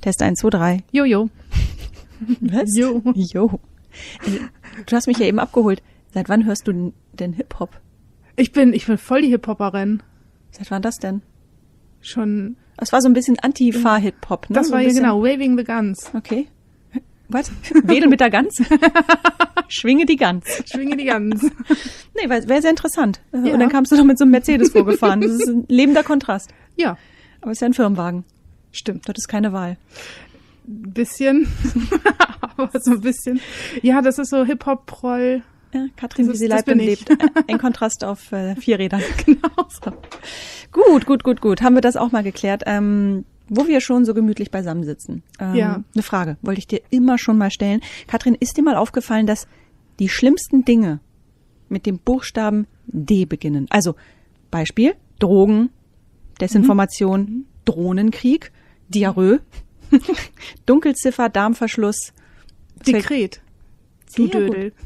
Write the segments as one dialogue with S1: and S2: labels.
S1: Test 1, 2, 3.
S2: Jojo.
S1: Was?
S2: Jo.
S1: Jo. Du hast mich ja eben abgeholt. Seit wann hörst du denn Hip-Hop?
S2: Ich bin voll die Hip-Hopperin.
S1: Seit wann das denn?
S2: Schon.
S1: Das war so ein bisschen Antifa-Hip-Hop, ne?
S2: Das
S1: so
S2: war
S1: ein
S2: ja
S1: bisschen.
S2: genau, Waving the Guns.
S1: Okay. Was? Wedel mit der Gans? Schwinge die Gans.
S2: Schwinge die Guns.
S1: Nee, wäre sehr interessant.
S2: Ja.
S1: Und dann kamst du noch mit so einem Mercedes vorgefahren. Das ist ein lebender Kontrast.
S2: Ja,
S1: Aber es ist ja ein Firmenwagen.
S2: stimmt.
S1: Das ist keine Wahl.
S2: Ein bisschen. Aber so ein bisschen. Ja, das ist so Hip-Hop-Proll.
S1: Ja, Katrin,
S2: Das
S1: wie sie
S2: ist- das
S1: lebt und
S2: bin ich.
S1: lebt. Ein Kontrast auf 4 Rädern.
S2: Genau.
S1: So. Gut. Haben wir das auch mal geklärt. Wo wir schon so gemütlich beisammensitzen.
S2: Ja.
S1: Eine Frage, wollte ich dir immer schon mal stellen. Katrin, ist dir mal aufgefallen, dass die schlimmsten Dinge mit dem Buchstaben D beginnen? Also Beispiel, Drogen, Desinformation, Drohnenkrieg, Diarrhoe, Dunkelziffer, Darmverschluss.
S2: Dekret. Du
S1: Sehr gut.
S2: Dödel.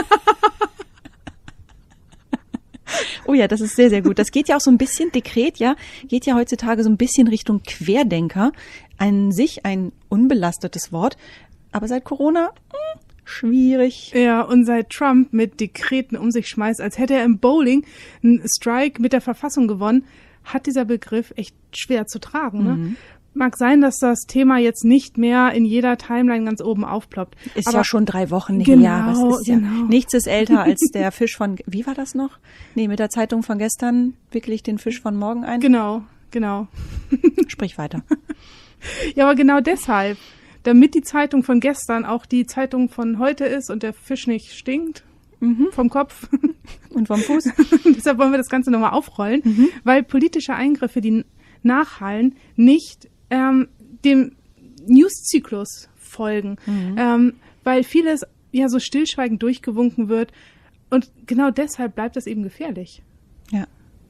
S1: Oh ja, das ist sehr, sehr gut. Das geht ja auch so ein bisschen, Dekret, ja, geht ja heutzutage so ein bisschen Richtung Querdenker. An sich ein unbelastetes Wort. Aber seit Corona, schwierig.
S2: Ja, und seit Trump mit Dekreten um sich schmeißt, als hätte er im Bowling einen Strike mit der Verfassung gewonnen, hat dieser Begriff echt schwer zu tragen. Ne? Mag sein, dass das Thema jetzt nicht mehr in jeder Timeline ganz oben aufploppt.
S1: Ist
S2: aber
S1: ja schon 3 Wochen
S2: Genau,
S1: her. Es ist ja,
S2: genau.
S1: nichts ist älter als der Fisch von, wie war das noch? Nee, mit der Zeitung von gestern wickel ich den Fisch von morgen ein.
S2: Genau.
S1: Sprich weiter.
S2: Ja, aber genau deshalb, damit die Zeitung von gestern auch die Zeitung von heute ist und der Fisch nicht stinkt vom Kopf.
S1: Und vom Fuß?
S2: Deshalb wollen wir das Ganze nochmal aufrollen, weil politische Eingriffe, die nachhallen, nicht dem Newszyklus folgen, weil vieles ja so stillschweigend durchgewunken wird und genau deshalb bleibt es eben gefährlich.
S1: Ja.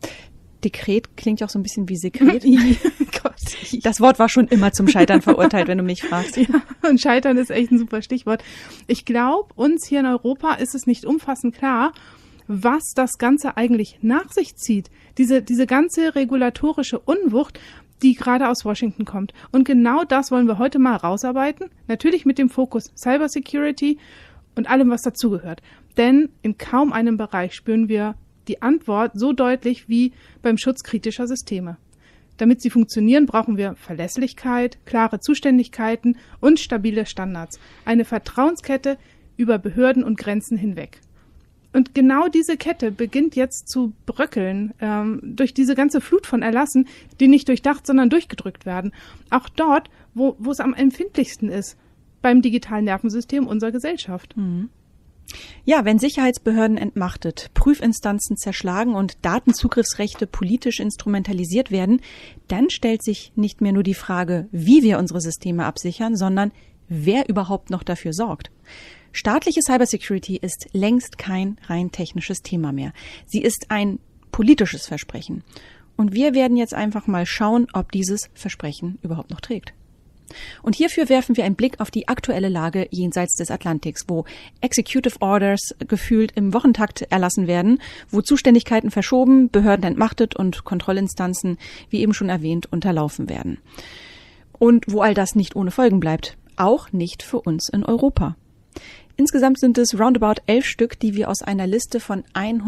S1: Dekret klingt ja auch so ein bisschen wie Sekret.
S2: Gott.
S1: Das Wort war schon immer zum Scheitern verurteilt, wenn du mich fragst.
S2: Ja, und Scheitern ist echt ein super Stichwort. Ich glaube, uns hier in Europa ist es nicht umfassend klar, was das Ganze eigentlich nach sich zieht. Diese ganze regulatorische Unwucht, die gerade aus Washington kommt. Und genau das wollen wir heute mal rausarbeiten. Natürlich mit dem Fokus Cybersecurity und allem, was dazugehört. Denn in kaum einem Bereich spüren wir die Antwort so deutlich wie beim Schutz kritischer Systeme. Damit sie funktionieren, brauchen wir Verlässlichkeit, klare Zuständigkeiten und stabile Standards. Eine Vertrauenskette über Behörden und Grenzen hinweg. Und genau diese Kette beginnt jetzt zu bröckeln durch diese ganze Flut von Erlassen, die nicht durchdacht, sondern durchgedrückt werden. Auch dort, wo es am empfindlichsten ist, beim digitalen Nervensystem unserer Gesellschaft.
S1: Ja, wenn Sicherheitsbehörden entmachtet, Prüfinstanzen zerschlagen und Datenzugriffsrechte politisch instrumentalisiert werden, dann stellt sich nicht mehr nur die Frage, wie wir unsere Systeme absichern, sondern wer überhaupt noch dafür sorgt. Staatliche Cybersecurity ist längst kein rein technisches Thema mehr. Sie ist ein politisches Versprechen. Und wir werden jetzt einfach mal schauen, ob dieses Versprechen überhaupt noch trägt. Und hierfür werfen wir einen Blick auf die aktuelle Lage jenseits des Atlantiks, wo Executive Orders gefühlt im Wochentakt erlassen werden, wo Zuständigkeiten verschoben, Behörden entmachtet und Kontrollinstanzen, wie eben schon erwähnt, unterlaufen werden. Und wo all das nicht ohne Folgen bleibt, auch nicht für uns in Europa. Insgesamt sind es roundabout 11 Stück, die wir aus einer Liste von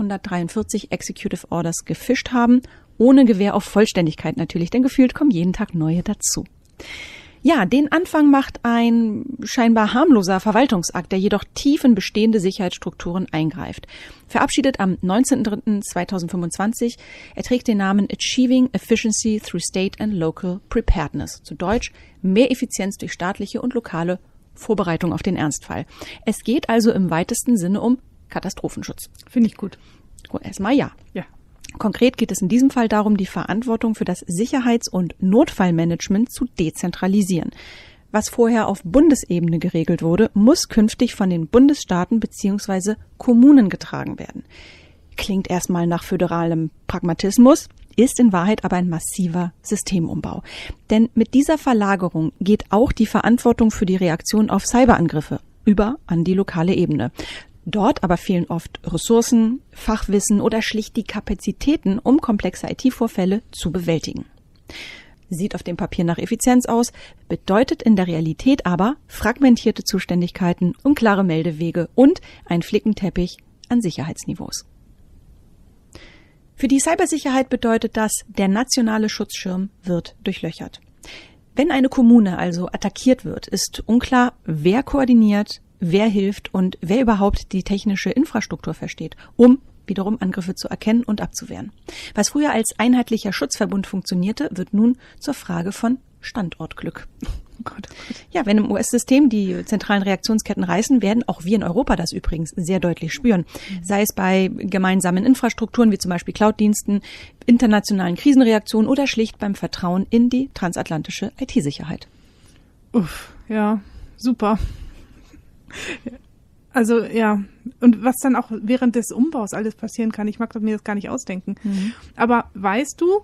S1: 143 Executive Orders gefischt haben, ohne Gewähr auf Vollständigkeit natürlich, denn gefühlt kommen jeden Tag neue dazu. Ja, den Anfang macht ein scheinbar harmloser Verwaltungsakt, der jedoch tief in bestehende Sicherheitsstrukturen eingreift. Verabschiedet am 19.03.2025, er trägt den Namen Achieving Efficiency through State and Local Preparedness. Zu Deutsch, mehr Effizienz durch staatliche und lokale Vorbereitung auf den Ernstfall. Es geht also im weitesten Sinne um Katastrophenschutz.
S2: Finde ich gut.
S1: Gut, erstmal ja.
S2: Ja.
S1: Konkret geht es in diesem Fall darum, die Verantwortung für das Sicherheits- und Notfallmanagement zu dezentralisieren. Was vorher auf Bundesebene geregelt wurde, muss künftig von den Bundesstaaten bzw. Kommunen getragen werden. Klingt erstmal nach föderalem Pragmatismus, ist in Wahrheit aber ein massiver Systemumbau. Denn mit dieser Verlagerung geht auch die Verantwortung für die Reaktion auf Cyberangriffe über an die lokale Ebene. Dort aber fehlen oft Ressourcen, Fachwissen oder schlicht die Kapazitäten, um komplexe IT-Vorfälle zu bewältigen. sieht auf dem Papier nach Effizienz aus, bedeutet in der Realität aber fragmentierte Zuständigkeiten, unklare Meldewege und ein Flickenteppich an Sicherheitsniveaus. Für die Cybersicherheit bedeutet das, der nationale Schutzschirm wird durchlöchert. Wenn eine Kommune also attackiert wird, ist unklar, wer koordiniert, wer hilft und wer überhaupt die technische Infrastruktur versteht, um wiederum Angriffe zu erkennen und abzuwehren. Was früher als einheitlicher Schutzverbund funktionierte, wird nun zur Frage von Standortglück.
S2: Oh Gott, oh Gott.
S1: Ja, wenn im US-System die zentralen Reaktionsketten reißen, werden auch wir in Europa das übrigens sehr deutlich spüren. Sei es bei gemeinsamen Infrastrukturen wie zum Beispiel Cloud-Diensten, internationalen Krisenreaktionen oder schlicht beim Vertrauen in die transatlantische IT-Sicherheit.
S2: Uff, ja, super. Also ja, und was dann auch während des Umbaus alles passieren kann, ich mag mir das gar nicht ausdenken. Aber weißt du,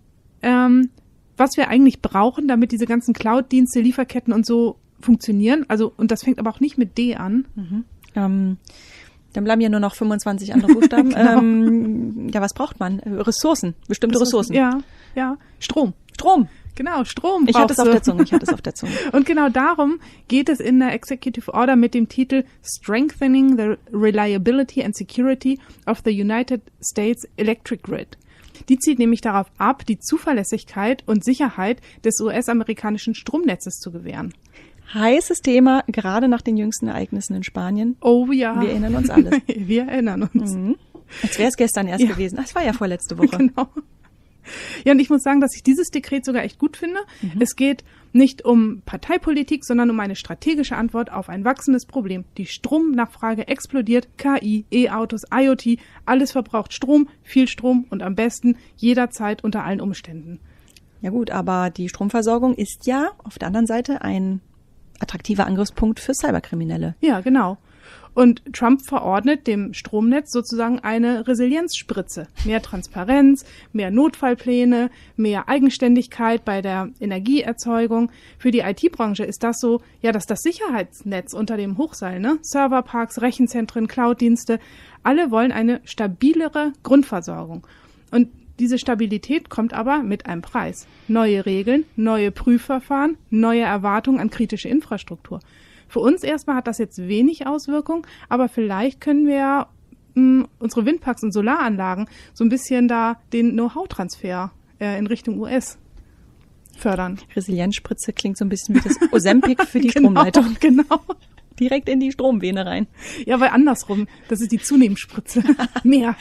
S2: was wir eigentlich brauchen, damit diese ganzen Cloud-Dienste, Lieferketten und so funktionieren? Also, und das fängt aber auch nicht mit D an.
S1: Dann bleiben ja nur noch 25 andere Buchstaben.
S2: Genau.
S1: Ja, was braucht man? Ressourcen, bestimmte Ressourcen.
S2: Ja, Strom. Genau, Strom.
S1: Ich hatte es auf der Zunge.
S2: Und genau darum geht es in der Executive Order mit dem Titel Strengthening the Reliability and Security of the United States Electric Grid. Die zielt nämlich darauf ab, die Zuverlässigkeit und Sicherheit des US-amerikanischen Stromnetzes zu gewähren.
S1: Heißes Thema, gerade nach den jüngsten Ereignissen in Spanien.
S2: Oh ja.
S1: Wir erinnern uns alle.
S2: Wir erinnern uns.
S1: Als wäre es gestern erst gewesen. Es war ja vorletzte Woche.
S2: Genau. Ja, und ich muss sagen, dass ich dieses Dekret sogar echt gut finde. Es geht nicht um Parteipolitik, sondern um eine strategische Antwort auf ein wachsendes Problem. Die Stromnachfrage explodiert, KI, E-Autos, IoT, alles verbraucht Strom, viel Strom und am besten jederzeit unter allen Umständen.
S1: Ja gut, aber die Stromversorgung ist ja auf der anderen Seite ein attraktiver Angriffspunkt für Cyberkriminelle.
S2: Ja, genau. Und Trump verordnet dem Stromnetz sozusagen eine Resilienzspritze. Mehr Transparenz, mehr Notfallpläne, mehr Eigenständigkeit bei der Energieerzeugung. Für die IT-Branche ist das so, ja, dass das Sicherheitsnetz unter dem Hochseil, ne? Serverparks, Rechenzentren, Cloud-Dienste, alle wollen eine stabilere Grundversorgung. Und diese Stabilität kommt aber mit einem Preis. Neue Regeln, neue Prüfverfahren, neue Erwartungen an kritische Infrastruktur. Für uns erstmal hat das jetzt wenig Auswirkung, aber vielleicht können wir ja unsere Windparks und Solaranlagen so ein bisschen da den Know-how-Transfer in Richtung US fördern.
S1: Resilienzspritze klingt so ein bisschen wie das Ozempic für die Stromleitung.
S2: Genau.
S1: Direkt in die Stromvene rein.
S2: Ja, weil andersrum, das ist die Zunehmensspritze. Mehr.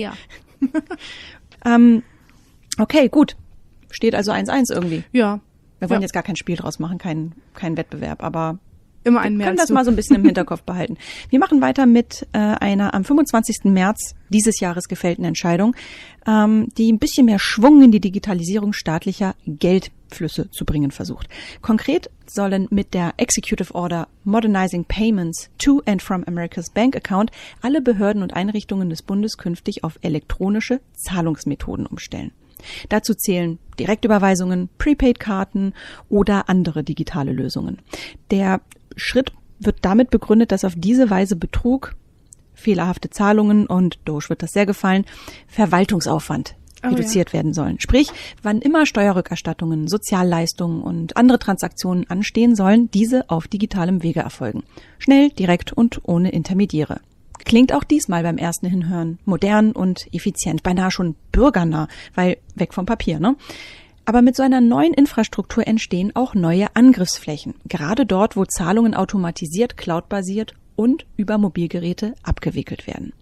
S1: Okay, gut. Steht also 1-1 irgendwie.
S2: Ja.
S1: Wir wollen jetzt gar kein Spiel draus machen, kein Wettbewerb, aber
S2: immer einen mehr.
S1: Wir können das mal so ein bisschen im Hinterkopf behalten. Wir machen weiter mit einer am 25. März dieses Jahres gefällten Entscheidung, die ein bisschen mehr Schwung in die Digitalisierung staatlicher Geldflüsse zu bringen versucht. Konkret sollen mit der Executive Order Modernizing Payments to and from America's Bank Account alle Behörden und Einrichtungen des Bundes künftig auf elektronische Zahlungsmethoden umstellen. Dazu zählen Direktüberweisungen, Prepaid-Karten oder andere digitale Lösungen. Der Schritt wird damit begründet, dass auf diese Weise Betrug, fehlerhafte Zahlungen und Doge wird das sehr gefallen, Verwaltungsaufwand reduziert werden sollen. Sprich, wann immer Steuerrückerstattungen, Sozialleistungen und andere Transaktionen anstehen, sollen diese auf digitalem Wege erfolgen. Schnell, direkt und ohne Intermediäre. Klingt auch diesmal beim ersten Hinhören modern und effizient, beinahe schon bürgernah, weil weg vom Papier, ne? Aber mit so einer neuen Infrastruktur entstehen auch neue Angriffsflächen, gerade dort, wo Zahlungen automatisiert, cloudbasiert und über Mobilgeräte abgewickelt werden.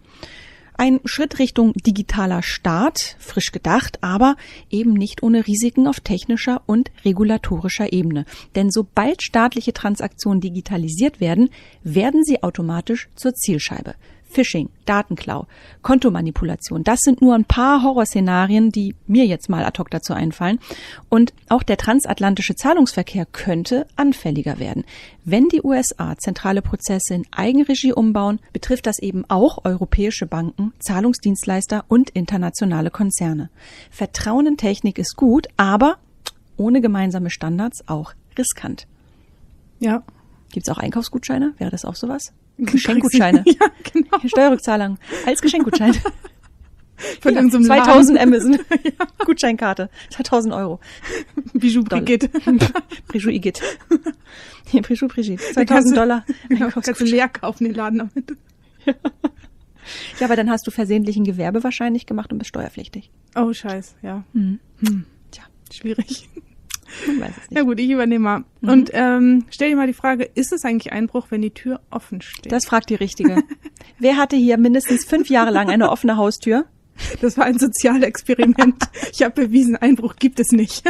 S1: Ein Schritt Richtung digitaler Staat, frisch gedacht, aber eben nicht ohne Risiken auf technischer und regulatorischer Ebene. Denn sobald staatliche Transaktionen digitalisiert werden, werden sie automatisch zur Zielscheibe. Phishing, Datenklau, Kontomanipulation, das sind nur ein paar Horrorszenarien, die mir jetzt mal ad hoc dazu einfallen. Und auch der transatlantische Zahlungsverkehr könnte anfälliger werden. Wenn die USA zentrale Prozesse in Eigenregie umbauen, betrifft das eben auch europäische Banken, Zahlungsdienstleister und internationale Konzerne. Vertrauen in Technik ist gut, aber ohne gemeinsame Standards auch riskant.
S2: Ja.
S1: Gibt's auch Einkaufsgutscheine? Wäre das auch sowas? Geschenkgutscheine.
S2: Ja, genau.
S1: Steuerrückzahlung als Geschenkgutschein.
S2: Von irgendeinem
S1: 2000 Amazon. Gutscheinkarte. 2000 €.
S2: Bijou Brigitte.
S1: Bijou Igitt. Bijou Brigitte. 2000 $.
S2: Genau, kannst du leer kaufen, den Laden damit.
S1: Ja, aber dann hast du versehentlich ein Gewerbe wahrscheinlich gemacht und bist steuerpflichtig.
S2: Oh, scheiß, ja.
S1: Tja,
S2: schwierig.
S1: Man weiß es nicht.
S2: Ja gut, ich übernehme mal. Und stell dir mal die Frage, ist es eigentlich Einbruch, wenn die Tür offen steht?
S1: Das fragt die Richtige. Wer hatte hier mindestens 5 Jahre lang eine offene Haustür?
S2: Das war ein Sozialexperiment. Ich habe bewiesen, Einbruch gibt es nicht.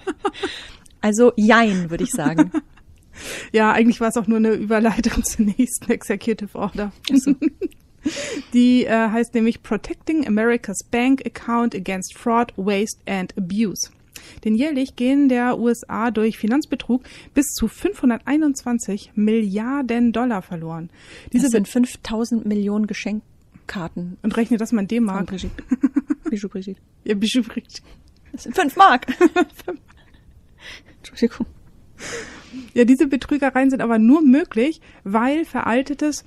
S1: Also jein, würde ich sagen.
S2: Ja, eigentlich war es auch nur eine Überleitung zur nächsten Executive Order.
S1: So.
S2: Die heißt nämlich Protecting America's Bank Account Against Fraud, Waste and Abuse. Denn jährlich gehen der USA durch Finanzbetrug bis zu 521 Milliarden $, verloren.
S1: Das sind 5.000 Millionen Geschenkkarten.
S2: Und rechne das mal in D-Mark.
S1: Bijou Brigitte.
S2: Ja, Bijou Brigitte.
S1: Das sind 5 Mark. Entschuldigung.
S2: Ja, diese Betrügereien sind aber nur möglich, weil veraltetes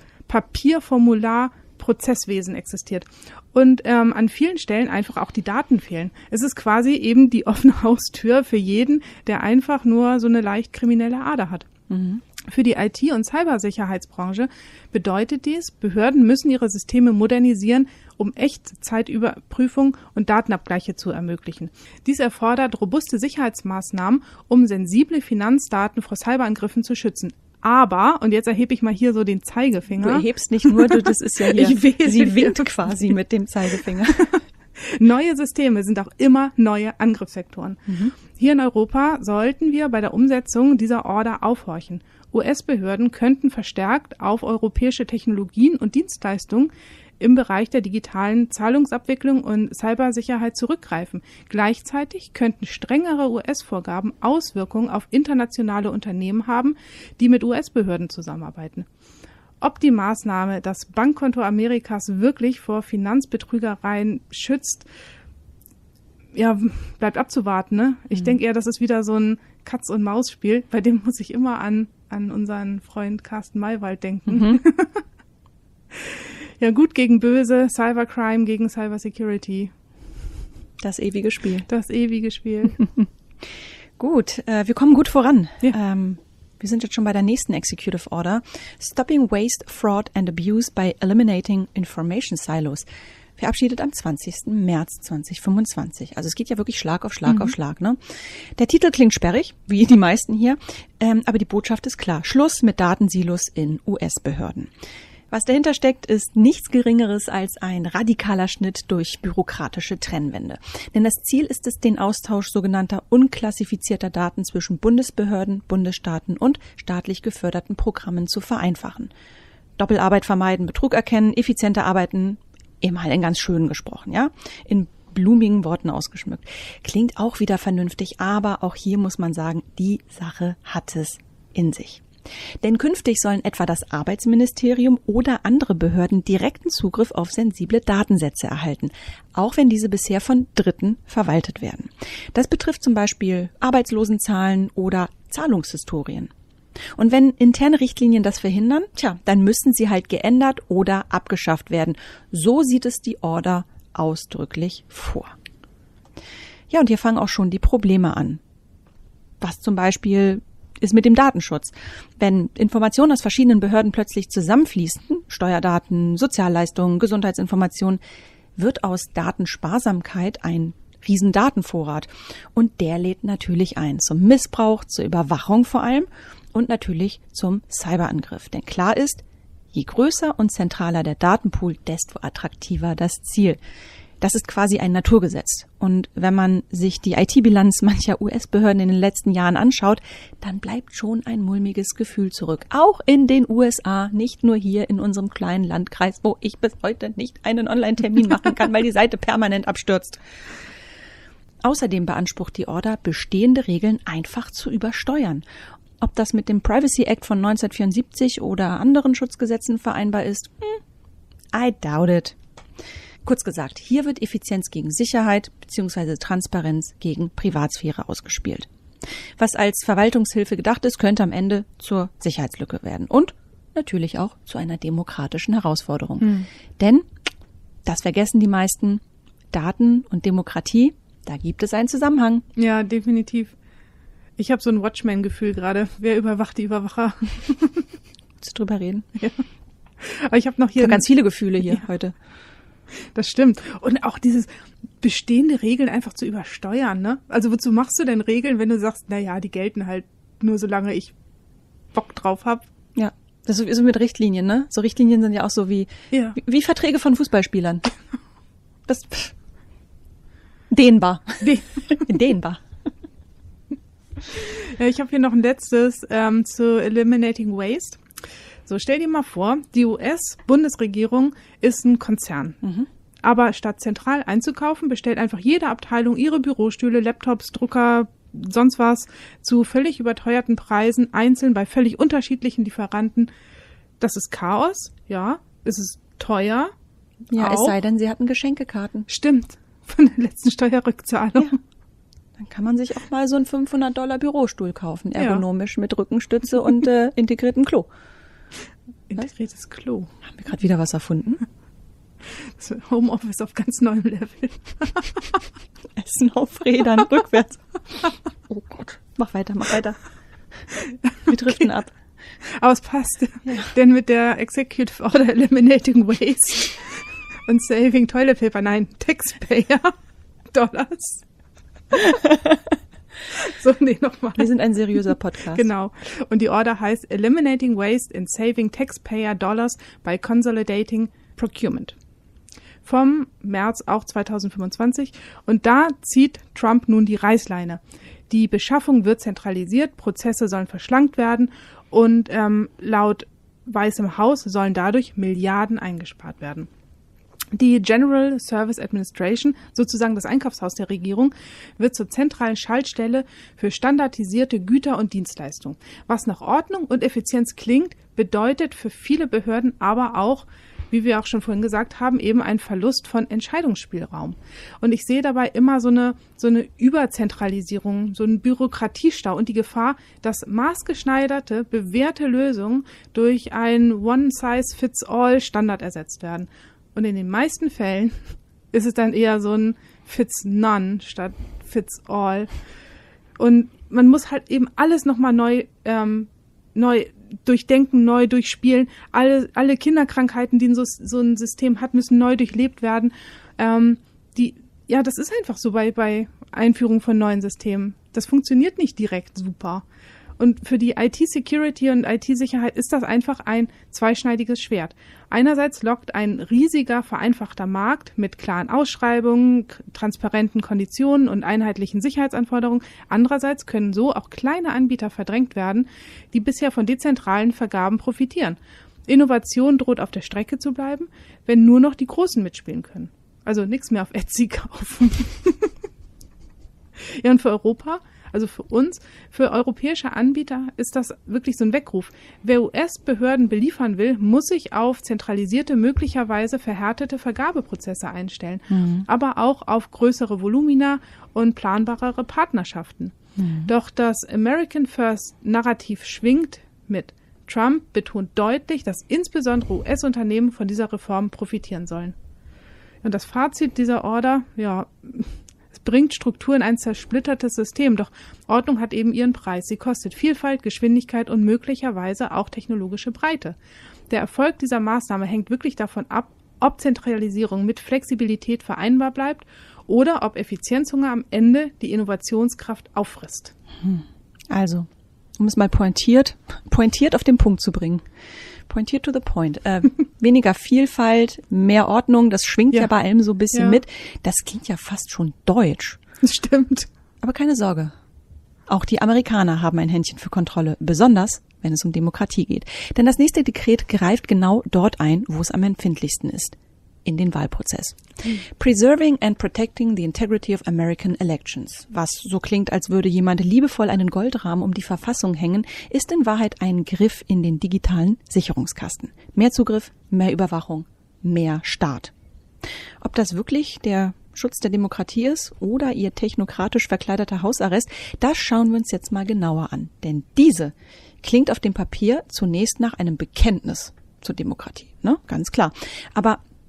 S2: Papierformular-Prozesswesen existiert. Und an vielen Stellen einfach auch die Daten fehlen. Es ist quasi eben die offene Haustür für jeden, der einfach nur so eine leicht kriminelle Ader hat. Für die IT- und Cybersicherheitsbranche bedeutet dies, Behörden müssen ihre Systeme modernisieren, um Echtzeitüberprüfung und Datenabgleiche zu ermöglichen. Dies erfordert robuste Sicherheitsmaßnahmen, um sensible Finanzdaten vor Cyberangriffen zu schützen. Aber, und jetzt erhebe ich mal hier so den Zeigefinger.
S1: Du erhebst nicht nur, das ist ja hier, sie winkt quasi mit dem Zeigefinger.
S2: Neue Systeme sind auch immer neue Angriffsvektoren. Hier in Europa sollten wir bei der Umsetzung dieser Order aufhorchen. US-Behörden könnten verstärkt auf europäische Technologien und Dienstleistungen im Bereich der digitalen Zahlungsabwicklung und Cybersicherheit zurückgreifen. Gleichzeitig könnten strengere US-Vorgaben Auswirkungen auf internationale Unternehmen haben, die mit US-Behörden zusammenarbeiten. Ob die Maßnahme das Bankkonto Amerikas wirklich vor Finanzbetrügereien schützt, ja, bleibt abzuwarten, ne? Ich denke eher, das ist wieder so ein Katz-und-Maus-Spiel. Bei dem muss ich immer an unseren Freund Carsten Maywald denken. Ja, gut gegen böse, Cybercrime gegen Cybersecurity.
S1: Das ewige Spiel.
S2: Das ewige Spiel.
S1: Gut, wir kommen gut voran.
S2: Ja.
S1: Wir sind jetzt schon bei der nächsten Executive Order. Stopping Waste, Fraud and Abuse by Eliminating Information Silos. Verabschiedet am 20. März 2025. Also es geht ja wirklich Schlag auf Schlag auf Schlag. Ne? Der Titel klingt sperrig, wie die meisten hier, aber die Botschaft ist klar. Schluss mit Datensilos in US-Behörden. Was dahinter steckt, ist nichts Geringeres als ein radikaler Schnitt durch bürokratische Trennwände. Denn das Ziel ist es, den Austausch sogenannter unklassifizierter Daten zwischen Bundesbehörden, Bundesstaaten und staatlich geförderten Programmen zu vereinfachen. Doppelarbeit vermeiden, Betrug erkennen, effizienter arbeiten, mal in ganz schön gesprochen, ja, in blumigen Worten ausgeschmückt. Klingt auch wieder vernünftig, aber auch hier muss man sagen, die Sache hat es in sich. Denn künftig sollen etwa das Arbeitsministerium oder andere Behörden direkten Zugriff auf sensible Datensätze erhalten, auch wenn diese bisher von Dritten verwaltet werden. Das betrifft zum Beispiel Arbeitslosenzahlen oder Zahlungshistorien. Und wenn interne Richtlinien das verhindern, dann müssen sie halt geändert oder abgeschafft werden. So sieht es die Order ausdrücklich vor. Ja, und hier fangen auch schon die Probleme an. Was zum Beispiel ist mit dem Datenschutz. Wenn Informationen aus verschiedenen Behörden plötzlich zusammenfließen, Steuerdaten, Sozialleistungen, Gesundheitsinformationen, wird aus Datensparsamkeit ein Riesendatenvorrat. Und der lädt natürlich ein zum Missbrauch, zur Überwachung vor allem und natürlich zum Cyberangriff. Denn klar ist, je größer und zentraler der Datenpool, desto attraktiver das Ziel. Das ist quasi ein Naturgesetz. Und wenn man sich die IT-Bilanz mancher US-Behörden in den letzten Jahren anschaut, dann bleibt schon ein mulmiges Gefühl zurück. Auch in den USA, nicht nur hier in unserem kleinen Landkreis, wo ich bis heute nicht einen Online-Termin machen kann, weil die Seite permanent abstürzt. Außerdem beansprucht die Order, bestehende Regeln einfach zu übersteuern. Ob das mit dem Privacy Act von 1974 oder anderen Schutzgesetzen vereinbar ist? I doubt it. Kurz gesagt, hier wird Effizienz gegen Sicherheit bzw. Transparenz gegen Privatsphäre ausgespielt. Was als Verwaltungshilfe gedacht ist, könnte am Ende zur Sicherheitslücke werden und natürlich auch zu einer demokratischen Herausforderung. Denn, das vergessen die meisten, Daten und Demokratie, da gibt es einen Zusammenhang.
S2: Ja, definitiv. Ich habe so ein Watchmen-Gefühl gerade. Wer überwacht die Überwacher?
S1: Willst du drüber reden?
S2: Ja. Aber ich habe noch hier
S1: ganz viele Gefühle hier heute.
S2: Das stimmt. Und auch dieses bestehende Regeln einfach zu übersteuern, ne? Also wozu machst du denn Regeln, wenn du sagst, naja, die gelten halt nur, solange ich Bock drauf habe?
S1: Ja, das ist so mit Richtlinien, ne? So Richtlinien sind ja auch so wie Verträge von Fußballspielern. Das dehnbar. Dehnbar.
S2: Ja, ich habe hier noch ein letztes zu Eliminating Waste. So, stell dir mal vor, die US-Bundesregierung ist ein Konzern. Mhm. Aber statt zentral einzukaufen, bestellt einfach jede Abteilung ihre Bürostühle, Laptops, Drucker, sonst was zu völlig überteuerten Preisen, einzeln bei völlig unterschiedlichen Lieferanten. Das ist Chaos, ja. Es ist teuer.
S1: Ja,
S2: auch.
S1: Es sei denn, sie hatten Geschenkekarten.
S2: Stimmt, von der letzten Steuerrückzahlung.
S1: Ja. Dann kann man sich auch mal so einen $500 Bürostuhl kaufen, ergonomisch mit Rückenstütze und integriertem Klo.
S2: Integriertes Klo.
S1: Haben wir gerade wieder was erfunden?
S2: Das Homeoffice auf ganz neuem Level.
S1: Essen auf Rädern, rückwärts. Oh Gott, mach weiter. Wir driften ab.
S2: Aber es passt, denn mit der Executive Order Eliminating Waste und Saving Toilet Paper, nein, Taxpayer Dollars. So, nee, nochmal.
S1: Wir sind ein seriöser Podcast.
S2: Genau. Und die Order heißt Eliminating Waste and Saving Taxpayer Dollars by Consolidating Procurement. Vom März auch 2025. Und da zieht Trump nun die Reißleine. Die Beschaffung wird zentralisiert, Prozesse sollen verschlankt werden und laut Weißem Haus sollen dadurch Milliarden eingespart werden. Die General Service Administration, sozusagen das Einkaufshaus der Regierung, wird zur zentralen Schaltstelle für standardisierte Güter und Dienstleistungen. Was nach Ordnung und Effizienz klingt, bedeutet für viele Behörden aber auch, wie wir auch schon vorhin gesagt haben, eben einen Verlust von Entscheidungsspielraum. Und ich sehe dabei immer so eine Überzentralisierung, so einen Bürokratiestau und die Gefahr, dass maßgeschneiderte, bewährte Lösungen durch ein One-Size-Fits-All-Standard ersetzt werden. Und in den meisten Fällen ist es dann eher so ein Fits-None statt Fits-All. Und man muss halt eben alles nochmal neu durchdenken, neu durchspielen. Alle Kinderkrankheiten, die so ein System hat, müssen neu durchlebt werden. Das ist einfach so bei Einführung von neuen Systemen. Das funktioniert nicht direkt super. Und für die IT-Security und IT-Sicherheit ist das einfach ein zweischneidiges Schwert. Einerseits lockt ein riesiger, vereinfachter Markt mit klaren Ausschreibungen, transparenten Konditionen und einheitlichen Sicherheitsanforderungen. Andererseits können so auch kleine Anbieter verdrängt werden, die bisher von dezentralen Vergaben profitieren. Innovation droht auf der Strecke zu bleiben, wenn nur noch die Großen mitspielen können. Also nichts mehr auf Etsy kaufen. Ja, und für Europa, also für uns, für europäische Anbieter ist das wirklich so ein Weckruf. Wer US-Behörden beliefern will, muss sich auf zentralisierte, möglicherweise verhärtete Vergabeprozesse einstellen, aber auch auf größere Volumina und planbarere Partnerschaften. Doch das American First-Narrativ schwingt mit. Trump betont deutlich, dass insbesondere US-Unternehmen von dieser Reform profitieren sollen. Und das Fazit dieser Order, es bringt Struktur in ein zersplittertes System, doch Ordnung hat eben ihren Preis. Sie kostet Vielfalt, Geschwindigkeit und möglicherweise auch technologische Breite. Der Erfolg dieser Maßnahme hängt wirklich davon ab, ob Zentralisierung mit Flexibilität vereinbar bleibt oder ob Effizienzhunger am Ende die Innovationskraft auffrisst.
S1: Also, um es mal pointiert auf den Punkt zu bringen. Pointiert to the point. Weniger Vielfalt, mehr Ordnung, das schwingt ja bei allem so ein bisschen mit. Das klingt ja fast schon deutsch.
S2: Das stimmt.
S1: Aber keine Sorge. Auch die Amerikaner haben ein Händchen für Kontrolle, besonders wenn es um Demokratie geht. Denn das nächste Dekret greift genau dort ein, wo es am empfindlichsten ist. In den Wahlprozess. Preserving and protecting the integrity of American elections. Was so klingt, als würde jemand liebevoll einen Goldrahmen um die Verfassung hängen, ist in Wahrheit ein Griff in den digitalen Sicherungskasten. Mehr Zugriff, mehr Überwachung, mehr Staat. Ob das wirklich der Schutz der Demokratie ist oder ihr technokratisch verkleideter Hausarrest, das schauen wir uns jetzt mal genauer an. Denn diese klingt auf dem Papier zunächst nach einem Bekenntnis zur Demokratie, ne? Ganz klar. Aber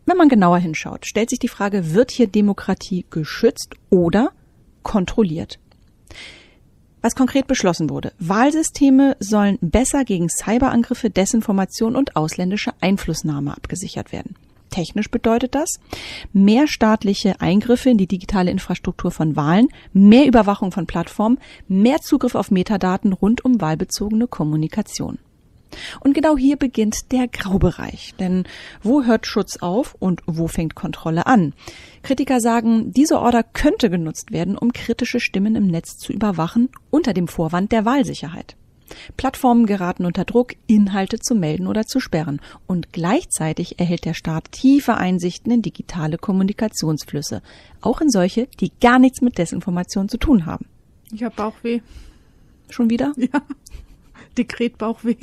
S1: Wenn man genauer hinschaut, stellt sich die Frage, wird hier Demokratie geschützt oder kontrolliert? Was konkret beschlossen wurde: Wahlsysteme sollen besser gegen Cyberangriffe, Desinformation und ausländische Einflussnahme abgesichert werden. Technisch bedeutet das mehr staatliche Eingriffe in die digitale Infrastruktur von Wahlen, mehr Überwachung von Plattformen, mehr Zugriff auf Metadaten rund um wahlbezogene Kommunikation. Und genau hier beginnt der Graubereich. Denn wo hört Schutz auf und wo fängt Kontrolle an? Kritiker sagen, diese Order könnte genutzt werden, um kritische Stimmen im Netz zu überwachen, unter dem Vorwand der Wahlsicherheit. Plattformen geraten unter Druck, Inhalte zu melden oder zu sperren. Und gleichzeitig erhält der Staat tiefe Einsichten in digitale Kommunikationsflüsse. Auch in solche, die gar nichts mit Desinformation zu tun haben.
S2: Ich habe Bauchweh.
S1: Schon wieder?
S2: Ja. Dekret-Bauchweh.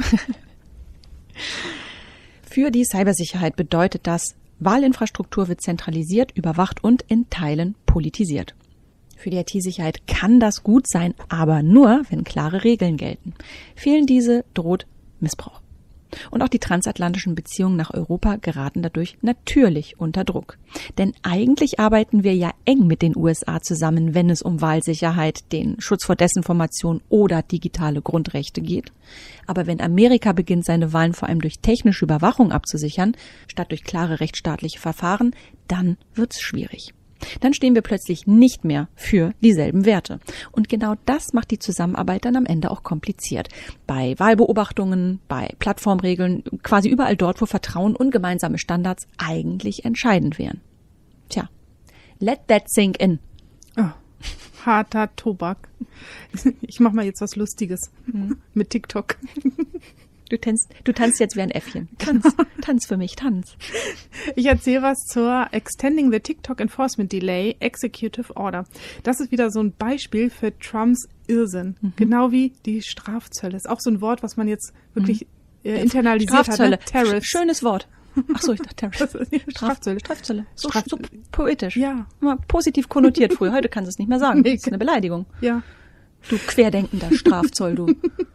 S1: Für die Cybersicherheit bedeutet das, Wahlinfrastruktur wird zentralisiert, überwacht und in Teilen politisiert. Für die IT-Sicherheit kann das gut sein, aber nur, wenn klare Regeln gelten. Fehlen diese, droht Missbrauch. Und auch die transatlantischen Beziehungen nach Europa geraten dadurch natürlich unter Druck. Denn eigentlich arbeiten wir ja eng mit den USA zusammen, wenn es um Wahlsicherheit, den Schutz vor Desinformation oder digitale Grundrechte geht. Aber wenn Amerika beginnt, seine Wahlen vor allem durch technische Überwachung abzusichern, statt durch klare rechtsstaatliche Verfahren, dann wird's schwierig. Dann stehen wir plötzlich nicht mehr für dieselben Werte. Und genau das macht die Zusammenarbeit dann am Ende auch kompliziert. Bei Wahlbeobachtungen, bei Plattformregeln, quasi überall dort, wo Vertrauen und gemeinsame Standards eigentlich entscheidend wären. Tja, let that sink in.
S2: Oh, harter Tobak. Ich mach mal jetzt was Lustiges mit TikTok.
S1: Du tanzt jetzt wie ein Äffchen. Tanz für mich, tanz.
S2: Ich erzähle was zur Extending the TikTok Enforcement Delay Executive Order. Das ist wieder so ein Beispiel für Trumps Irrsinn. Genau wie die Strafzölle. Ist auch so ein Wort, was man jetzt wirklich internalisiert hat. Ne?
S1: Tariffs. Schönes Wort. Ach so, ich dachte Tariffs.
S2: Strafzölle.
S1: So poetisch.
S2: Ja.
S1: Mal positiv konnotiert früher. Heute kannst du es nicht mehr sagen. Das ist eine Beleidigung.
S2: Ja.
S1: Du querdenkender Strafzoll, du.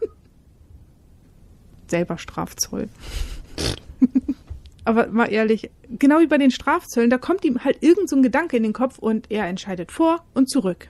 S2: Selber Strafzoll. Aber mal ehrlich, genau wie bei den Strafzöllen, da kommt ihm halt irgend so ein Gedanke in den Kopf und er entscheidet vor und zurück.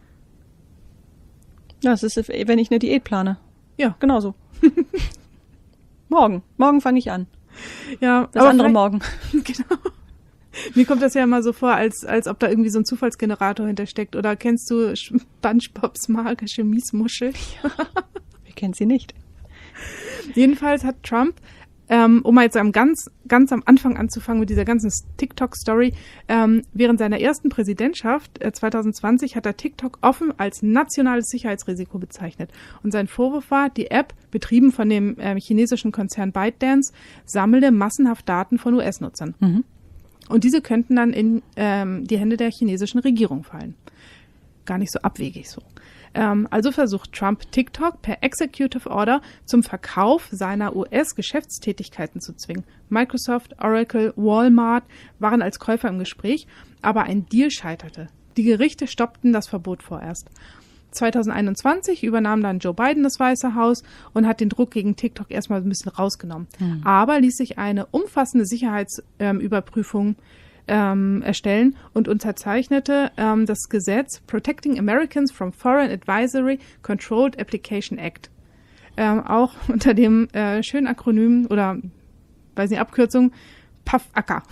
S1: Ja, das ist, wenn ich eine Diät plane.
S2: Ja.
S1: Genauso. Morgen fange ich an.
S2: Ja,
S1: das andere morgen.
S2: Genau. Mir kommt das ja immer so vor, als ob da irgendwie so ein Zufallsgenerator hintersteckt. Oder kennst du SpongeBobs magische Miesmuschel?
S1: Ja. Wer kennt sie nicht?
S2: Jedenfalls hat Trump, um mal jetzt ganz am Anfang anzufangen mit dieser ganzen TikTok-Story, während seiner ersten Präsidentschaft 2020 hat er TikTok offen als nationales Sicherheitsrisiko bezeichnet. Und sein Vorwurf war, die App, betrieben von dem chinesischen Konzern ByteDance, sammle massenhaft Daten von US-Nutzern. Mhm. Und diese könnten dann in die Hände der chinesischen Regierung fallen. Gar nicht so abwegig so. Also versucht Trump, TikTok per Executive Order zum Verkauf seiner US-Geschäftstätigkeiten zu zwingen. Microsoft, Oracle, Walmart waren als Käufer im Gespräch, aber ein Deal scheiterte. Die Gerichte stoppten das Verbot vorerst. 2021 übernahm dann Joe Biden das Weiße Haus und hat den Druck gegen TikTok erstmal ein bisschen rausgenommen. Aber ließ sich eine umfassende Sicherheitsüberprüfung erstellen und unterzeichnete das Gesetz Protecting Americans from Foreign Advisory Controlled Application Act. Auch unter dem schönen Akronym oder, weiß nicht, Abkürzung PAFACA.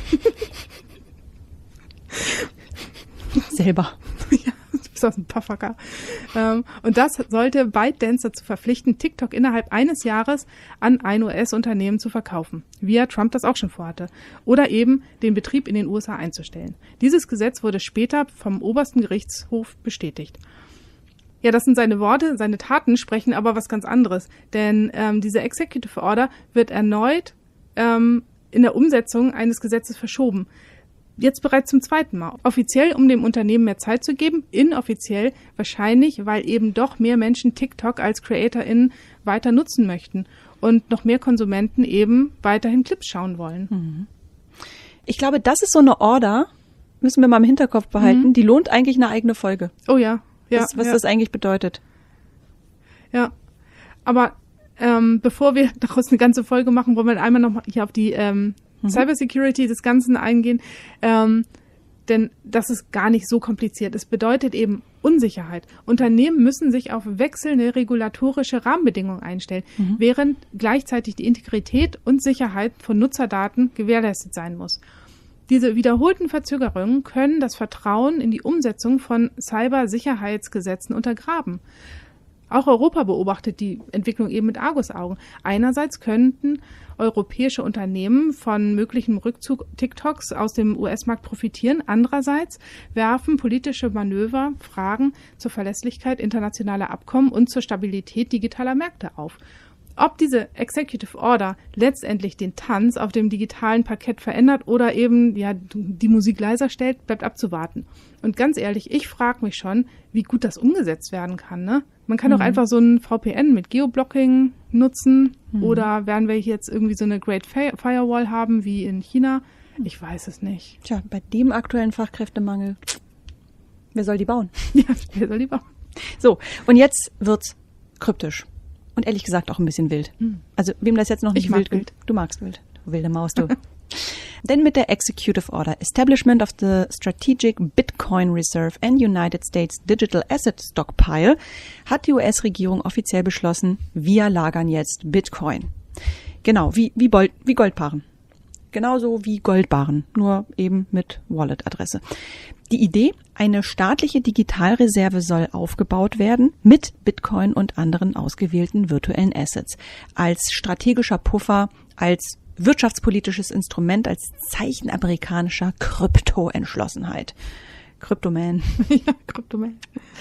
S1: Selber.
S2: Ja, du bist aus dem PAFACA. Und das sollte ByteDance dazu verpflichten, TikTok innerhalb eines Jahres an ein US-Unternehmen zu verkaufen, wie ja Trump das auch schon vorhatte, oder eben den Betrieb in den USA einzustellen. Dieses Gesetz wurde später vom obersten Gerichtshof bestätigt. Ja, das sind seine Worte, seine Taten sprechen aber was ganz anderes, denn diese Executive Order wird erneut in der Umsetzung eines Gesetzes verschoben. Jetzt bereits zum zweiten Mal. Offiziell, um dem Unternehmen mehr Zeit zu geben, inoffiziell wahrscheinlich, weil eben doch mehr Menschen TikTok als CreatorInnen weiter nutzen möchten und noch mehr Konsumenten eben weiterhin Clips schauen wollen.
S1: Ich glaube, das ist so eine Order, müssen wir mal im Hinterkopf behalten, die lohnt eigentlich eine eigene Folge.
S2: Oh ja. Ja,
S1: was das eigentlich bedeutet.
S2: Ja, aber bevor wir daraus eine ganze Folge machen, wollen wir einmal noch mal hier auf die Cybersecurity des Ganzen eingehen, denn das ist gar nicht so kompliziert. Es bedeutet eben Unsicherheit. Unternehmen müssen sich auf wechselnde regulatorische Rahmenbedingungen einstellen, während gleichzeitig die Integrität und Sicherheit von Nutzerdaten gewährleistet sein muss. Diese wiederholten Verzögerungen können das Vertrauen in die Umsetzung von Cybersicherheitsgesetzen untergraben. Auch Europa beobachtet die Entwicklung eben mit Argusaugen. Einerseits könnten europäische Unternehmen von möglichem Rückzug TikToks aus dem US-Markt profitieren. Andererseits werfen politische Manöver Fragen zur Verlässlichkeit internationaler Abkommen und zur Stabilität digitaler Märkte auf. Ob diese Executive Order letztendlich den Tanz auf dem digitalen Parkett verändert oder eben die Musik leiser stellt, bleibt abzuwarten. Und ganz ehrlich, ich frage mich schon, wie gut das umgesetzt werden kann. Ne? Man kann doch einfach so ein VPN mit Geoblocking nutzen oder werden wir jetzt irgendwie so eine Great Firewall haben wie in China? Ich weiß es nicht.
S1: Tja, bei dem aktuellen Fachkräftemangel, wer soll die bauen?
S2: Ja, wer soll die bauen?
S1: So, und jetzt wird's kryptisch. Und ehrlich gesagt auch ein bisschen wild. Also wem das jetzt noch nicht wild gilt. Du magst wild. Du wilde Maus, du. Denn mit der Executive Order Establishment of the Strategic Bitcoin Reserve and United States Digital Asset Stockpile hat die US-Regierung offiziell beschlossen, wir lagern jetzt Bitcoin. Genau, wie Goldbarren. Genauso wie Goldbarren, nur eben mit Wallet-Adresse. Die Idee, eine staatliche Digitalreserve soll aufgebaut werden mit Bitcoin und anderen ausgewählten virtuellen Assets. Als strategischer Puffer, als wirtschaftspolitisches Instrument, als Zeichen amerikanischer Krypto-Entschlossenheit. Kryptoman.
S2: Ja, Kryptoman.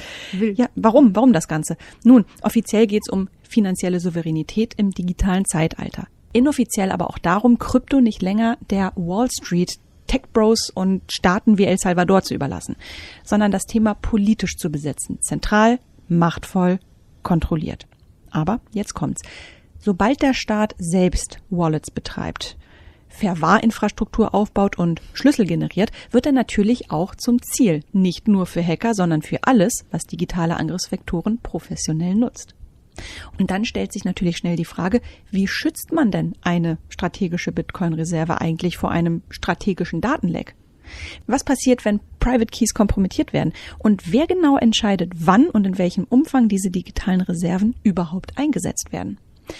S1: Ja, warum das Ganze? Nun, offiziell geht es um finanzielle Souveränität im digitalen Zeitalter. Inoffiziell aber auch darum, Krypto nicht länger der Wall Street, Tech Bros und Staaten wie El Salvador zu überlassen, sondern das Thema politisch zu besetzen. Zentral, machtvoll, kontrolliert. Aber jetzt kommt's. Sobald der Staat selbst Wallets betreibt, Verwahrinfrastruktur aufbaut und Schlüssel generiert, wird er natürlich auch zum Ziel. Nicht nur für Hacker, sondern für alles, was digitale Angriffsvektoren professionell nutzt. Und dann stellt sich natürlich schnell die Frage, wie schützt man denn eine strategische Bitcoin-Reserve eigentlich vor einem strategischen Datenleck? Was passiert, wenn Private Keys kompromittiert werden? Und wer genau entscheidet, wann und in welchem Umfang diese digitalen Reserven überhaupt eingesetzt werden?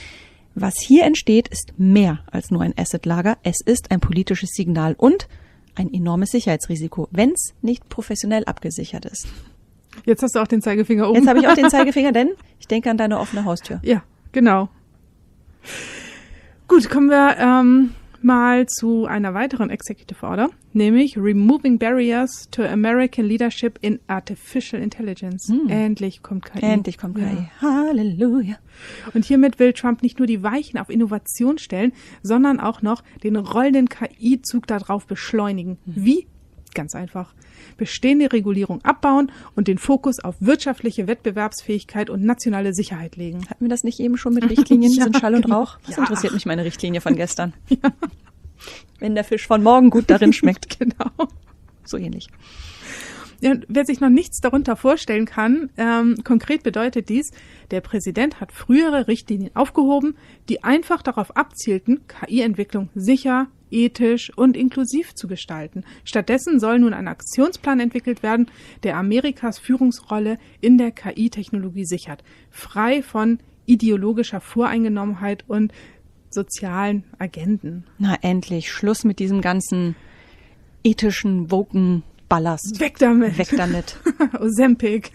S1: Was hier entsteht, ist mehr als nur ein Assetlager. Es ist ein politisches Signal und ein enormes Sicherheitsrisiko, wenn es nicht professionell abgesichert ist.
S2: Jetzt hast du auch den Zeigefinger oben.
S1: Jetzt habe ich auch den Zeigefinger, denn ich denke an deine offene Haustür.
S2: Ja, genau. Gut, kommen wir mal zu einer weiteren Executive Order, nämlich Removing Barriers to American Leadership in Artificial Intelligence. Endlich kommt KI.
S1: Endlich kommt KI. Ja. Halleluja.
S2: Und hiermit will Trump nicht nur die Weichen auf Innovation stellen, sondern auch noch den rollenden KI-Zug darauf beschleunigen. Wie? Ganz einfach. Bestehende Regulierung abbauen und den Fokus auf wirtschaftliche Wettbewerbsfähigkeit und nationale Sicherheit legen.
S1: Hatten wir das nicht eben schon mit Richtlinien,
S2: Ja,
S1: sind Schall und
S2: genau.
S1: Rauch? Was interessiert mich meine Richtlinie von gestern? Ja. Wenn der Fisch von morgen gut darin schmeckt.
S2: Genau.
S1: So ähnlich.
S2: Ja, wer sich noch nichts darunter vorstellen kann, konkret bedeutet dies, der Präsident hat frühere Richtlinien aufgehoben, die einfach darauf abzielten, KI-Entwicklung sicher, ethisch und inklusiv zu gestalten. Stattdessen soll nun ein Aktionsplan entwickelt werden, der Amerikas Führungsrolle in der KI-Technologie sichert, frei von ideologischer Voreingenommenheit und sozialen Agenden.
S1: Na endlich, Schluss mit diesem ganzen ethischen, woken Ballast.
S2: Weg damit.
S1: Weg damit.
S2: Ozempic.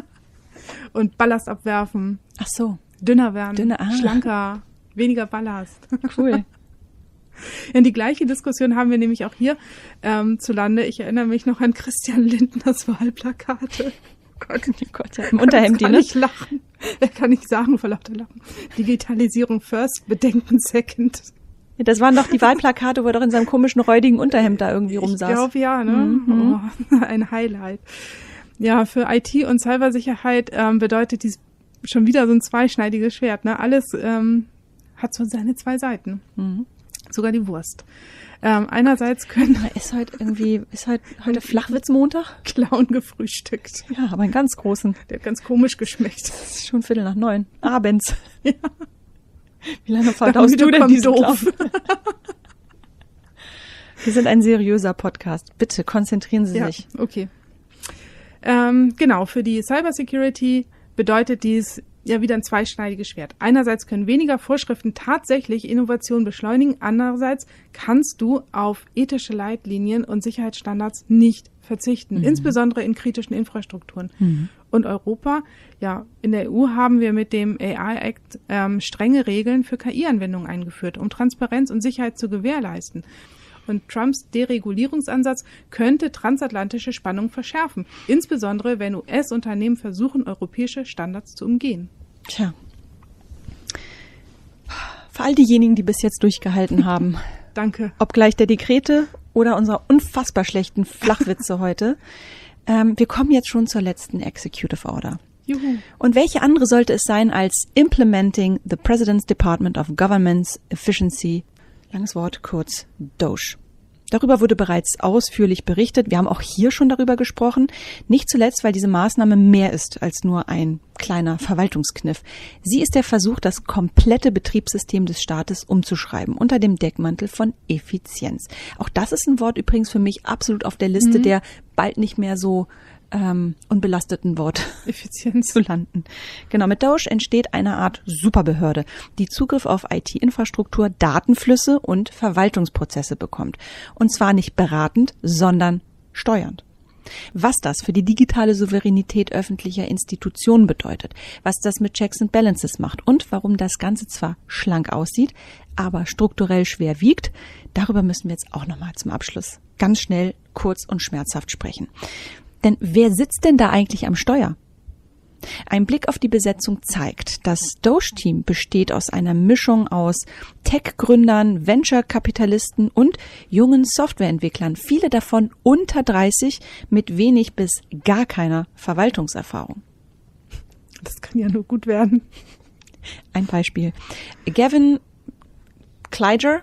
S2: Und Ballast abwerfen.
S1: Ach so.
S2: Dünner werden.
S1: Ah.
S2: Schlanker. Weniger Ballast.
S1: Cool.
S2: Ja, die gleiche Diskussion haben wir nämlich auch hier zu Lande. Ich erinnere mich noch an Christian Lindners Wahlplakate.
S1: Oh Gott, ja, im Unterhemd,
S2: kann
S1: ne?
S2: ich lachen. Er kann nicht sagen vor lauter Lachen. Digitalisierung first, Bedenken second.
S1: Ja, das waren doch die Wahlplakate, wo er doch in seinem komischen, räudigen Unterhemd da irgendwie rumsaß.
S2: Ich glaube ja, ne? Oh, ein Highlight. Ja, für IT und Cybersicherheit bedeutet dies schon wieder so ein zweischneidiges Schwert, ne? Alles hat so seine zwei Seiten. Sogar die Wurst. Einerseits können...
S1: Ist heute Flachwitzmontag?
S2: Clown gefrühstückt.
S1: Ja, aber einen ganz großen.
S2: Der hat ganz komisch geschmeckt.
S1: Das ist schon 8:45. Abends.
S2: Ja.
S1: Wie lange verdaust du denn diesen
S2: doof?
S1: Wir sind ein seriöser Podcast. Bitte konzentrieren Sie sich.
S2: Okay. Genau, für die Cybersecurity bedeutet dies ja wieder ein zweischneidiges Schwert. Einerseits können weniger Vorschriften tatsächlich Innovation beschleunigen, andererseits kannst du auf ethische Leitlinien und Sicherheitsstandards nicht verzichten, insbesondere in kritischen Infrastrukturen. Und Europa, ja, in der EU haben wir mit dem AI Act strenge Regeln für KI-Anwendungen eingeführt, um Transparenz und Sicherheit zu gewährleisten. Und Trumps Deregulierungsansatz könnte transatlantische Spannungen verschärfen, insbesondere wenn US-Unternehmen versuchen, europäische Standards zu umgehen.
S1: Tja. Für all diejenigen, die bis jetzt durchgehalten haben.
S2: Danke.
S1: Obgleich der Dekrete oder unserer unfassbar schlechten Flachwitze heute. Wir kommen jetzt schon zur letzten Executive Order.
S2: Juhu.
S1: Und welche andere sollte es sein als Implementing the President's Department of Government's Efficiency, langes Wort, kurz DOGE. Darüber wurde bereits ausführlich berichtet. Wir haben auch hier schon darüber gesprochen. Nicht zuletzt, weil diese Maßnahme mehr ist als nur ein kleiner Verwaltungskniff. Sie ist der Versuch, das komplette Betriebssystem des Staates umzuschreiben unter dem Deckmantel von Effizienz. Auch das ist ein Wort übrigens für mich absolut auf der Liste der bald nicht mehr so unbelasteten Wort
S2: Effizienz
S1: zu landen. Genau, mit DOGE entsteht eine Art Superbehörde, die Zugriff auf IT-Infrastruktur, Datenflüsse und Verwaltungsprozesse bekommt. Und zwar nicht beratend, sondern steuernd. Was das für die digitale Souveränität öffentlicher Institutionen bedeutet, was das mit Checks and Balances macht und warum das Ganze zwar schlank aussieht, aber strukturell schwer wiegt, darüber müssen wir jetzt auch nochmal zum Abschluss ganz schnell, kurz und schmerzhaft sprechen. Denn wer sitzt denn da eigentlich am Steuer? Ein Blick auf die Besetzung zeigt, das DOGE-Team besteht aus einer Mischung aus Tech-Gründern, Venture-Kapitalisten und jungen Softwareentwicklern, viele davon unter 30 mit wenig bis gar keiner Verwaltungserfahrung.
S2: Das kann ja nur gut werden.
S1: Ein Beispiel. Gavin Kleiger,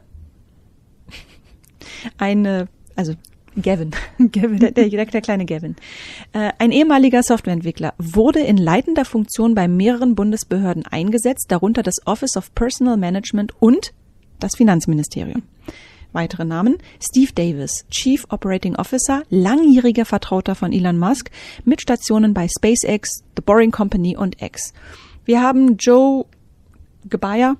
S1: Gavin. Der kleine Gavin. Ein ehemaliger Softwareentwickler wurde in leitender Funktion bei mehreren Bundesbehörden eingesetzt, darunter das Office of Personnel Management und das Finanzministerium. Weitere Namen: Steve Davis, Chief Operating Officer, langjähriger Vertrauter von Elon Musk, mit Stationen bei SpaceX, The Boring Company und X. Wir haben Joe Gebaia,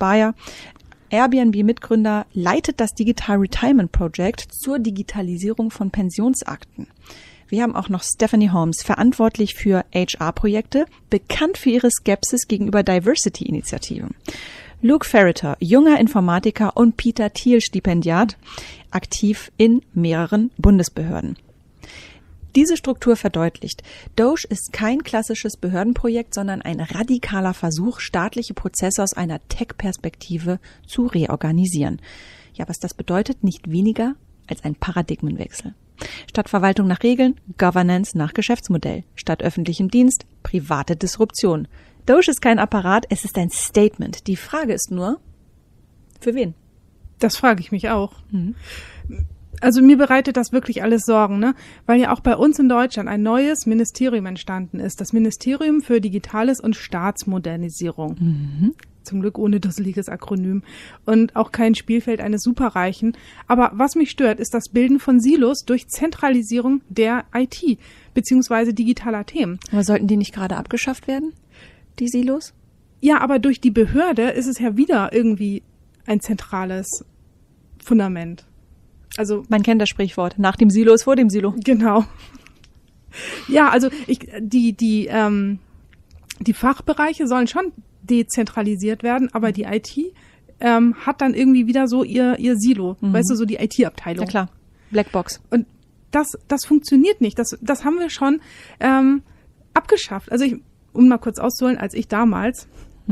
S1: Airbnb-Mitgründer, leitet das Digital Retirement Project zur Digitalisierung von Pensionsakten. Wir haben auch noch Stephanie Holmes, verantwortlich für HR-Projekte, bekannt für ihre Skepsis gegenüber Diversity-Initiativen. Luke Ferreter, junger Informatiker und Peter Thiel, Stipendiat, aktiv in mehreren Bundesbehörden. Diese Struktur verdeutlicht, DOGE ist kein klassisches Behördenprojekt, sondern ein radikaler Versuch, staatliche Prozesse aus einer Tech-Perspektive zu reorganisieren. Ja, was das bedeutet, nicht weniger als ein Paradigmenwechsel. Statt Verwaltung nach Regeln, Governance nach Geschäftsmodell. Statt öffentlichem Dienst, private Disruption. DOGE ist kein Apparat, es ist ein Statement. Die Frage ist nur, für wen?
S2: Das frage ich mich auch. Also mir bereitet das wirklich alles Sorgen, ne? Weil ja auch bei uns in Deutschland ein neues Ministerium entstanden ist. Das Ministerium für Digitales und Staatsmodernisierung. Zum Glück ohne dusseliges Akronym. Und auch kein Spielfeld eines Superreichen. Aber was mich stört, ist das Bilden von Silos durch Zentralisierung der IT beziehungsweise digitaler Themen.
S1: Aber sollten die nicht gerade abgeschafft werden, die Silos?
S2: Ja, aber durch die Behörde ist es ja wieder irgendwie ein zentrales Fundament. Also
S1: man kennt das Sprichwort, nach dem Silo ist vor dem Silo.
S2: Genau. Ja, also die Fachbereiche sollen schon dezentralisiert werden, aber die IT hat dann irgendwie wieder so ihr Silo, weißt du, so die IT-Abteilung.
S1: Ja klar, Blackbox.
S2: Und das funktioniert nicht. Das haben wir schon abgeschafft. Also um mal kurz auszuholen, als ich damals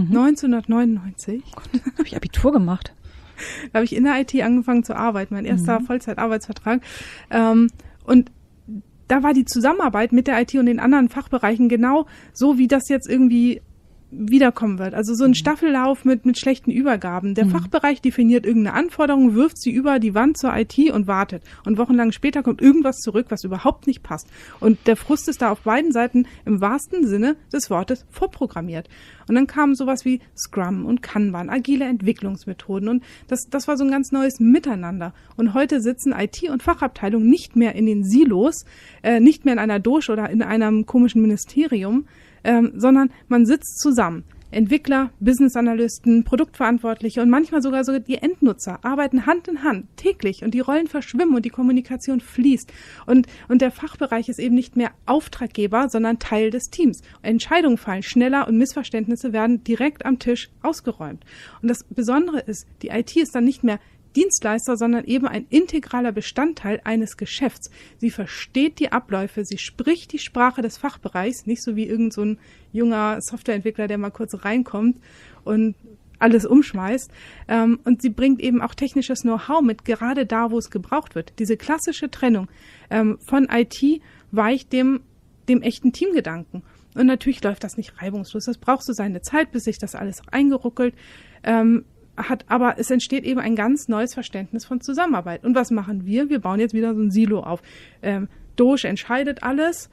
S2: 1999
S1: habe ich Abitur gemacht.
S2: Da habe ich in der IT angefangen zu arbeiten, mein erster Vollzeitarbeitsvertrag. Und da war die Zusammenarbeit mit der IT und den anderen Fachbereichen genau so, wie das jetzt irgendwie wiederkommen wird. Also so ein Staffellauf mit schlechten Übergaben. Der Fachbereich definiert irgendeine Anforderung, wirft sie über die Wand zur IT und wartet. Und wochenlang später kommt irgendwas zurück, was überhaupt nicht passt. Und der Frust ist da auf beiden Seiten im wahrsten Sinne des Wortes vorprogrammiert. Und dann kamen sowas wie Scrum und Kanban, agile Entwicklungsmethoden. Und das war so ein ganz neues Miteinander. Und heute sitzen IT- und Fachabteilungen nicht mehr in den Silos, nicht mehr in einer Doge oder in einem komischen Ministerium, sondern man sitzt zusammen. Entwickler, Business-Analysten, Produktverantwortliche und manchmal sogar die Endnutzer arbeiten Hand in Hand täglich und die Rollen verschwimmen und die Kommunikation fließt. Und der Fachbereich ist eben nicht mehr Auftraggeber, sondern Teil des Teams. Entscheidungen fallen schneller und Missverständnisse werden direkt am Tisch ausgeräumt. Und das Besondere ist, die IT ist dann nicht mehr Dienstleister, sondern eben ein integraler Bestandteil eines Geschäfts. Sie versteht die Abläufe, sie spricht die Sprache des Fachbereichs, nicht so wie irgend so ein junger Softwareentwickler, der mal kurz reinkommt und alles umschmeißt. Und sie bringt eben auch technisches Know-how mit, gerade da, wo es gebraucht wird. Diese klassische Trennung von IT weicht dem echten Teamgedanken. Und natürlich läuft das nicht reibungslos. Das braucht so seine Zeit, bis sich das alles eingeruckelt hat, aber es entsteht eben ein ganz neues Verständnis von Zusammenarbeit. Und was machen wir? Wir bauen jetzt wieder so ein Silo auf. Doge entscheidet alles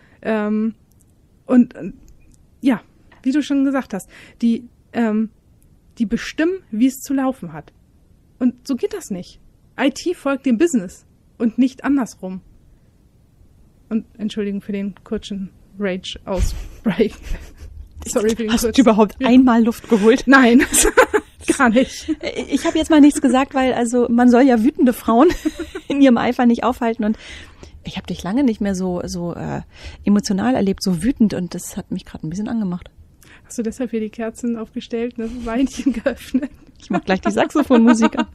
S2: ja, wie du schon gesagt hast, die bestimmen, wie es zu laufen hat. Und so geht das nicht. IT folgt dem Business und nicht andersrum. Und Entschuldigung für den kurzen Rage-Ausbreak. Sorry für den
S1: Hast du überhaupt einmal Luft geholt?
S2: Nein. Gar nicht.
S1: Ich habe jetzt mal nichts gesagt, weil also man soll ja wütende Frauen in ihrem Eifer nicht aufhalten und ich habe dich lange nicht mehr so emotional erlebt, so wütend und das hat mich gerade ein bisschen angemacht.
S2: Hast du deshalb hier die Kerzen aufgestellt und das Weinchen geöffnet?
S1: Ich mach gleich die Saxophonmusik an.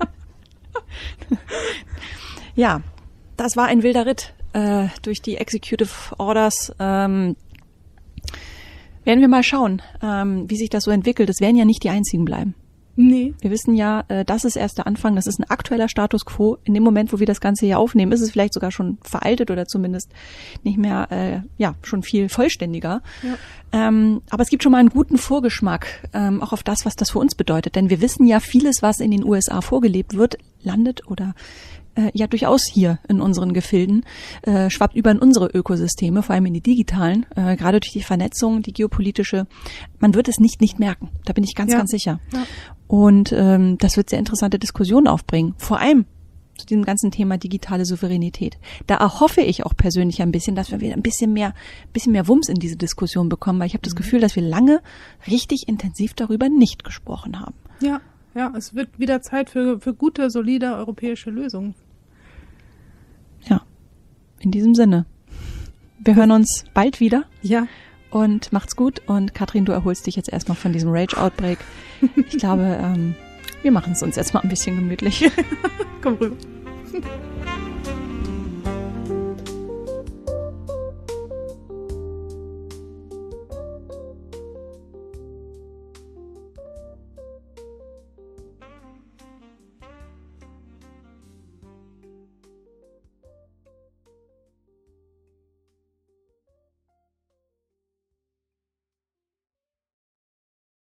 S1: Ja, das war ein wilder Ritt durch die Executive Orders. Werden wir mal schauen, wie sich das so entwickelt. Es werden ja nicht die einzigen bleiben.
S2: Nee.
S1: Wir wissen ja, das ist erst der Anfang, das ist ein aktueller Status quo. In dem Moment, wo wir das Ganze hier aufnehmen, ist es vielleicht sogar schon veraltet oder zumindest nicht mehr, schon viel vollständiger. Ja. Aber es gibt schon mal einen guten Vorgeschmack, auch auf das, was das für uns bedeutet. Denn wir wissen ja, vieles, was in den USA vorgelebt wird, landet oder durchaus hier in unseren Gefilden, schwappt über in unsere Ökosysteme, vor allem in die digitalen, gerade durch die Vernetzung, die geopolitische. Man wird es nicht merken, da bin ich ganz sicher. Ja. Und das wird sehr interessante Diskussionen aufbringen, vor allem zu diesem ganzen Thema digitale Souveränität. Da erhoffe ich auch persönlich ein bisschen, dass wir wieder ein bisschen mehr Wumms in diese Diskussion bekommen, weil ich habe das Gefühl, dass wir lange richtig intensiv darüber nicht gesprochen haben.
S2: Ja, es wird wieder Zeit für gute, solide europäische Lösungen.
S1: Ja, in diesem Sinne. Wir hören uns bald wieder.
S2: Ja.
S1: Und macht's gut. Und Katrin, du erholst dich jetzt erstmal von diesem Rage-Outbreak. Ich glaube, wir machen es uns jetzt mal ein bisschen gemütlich.
S2: Komm rüber.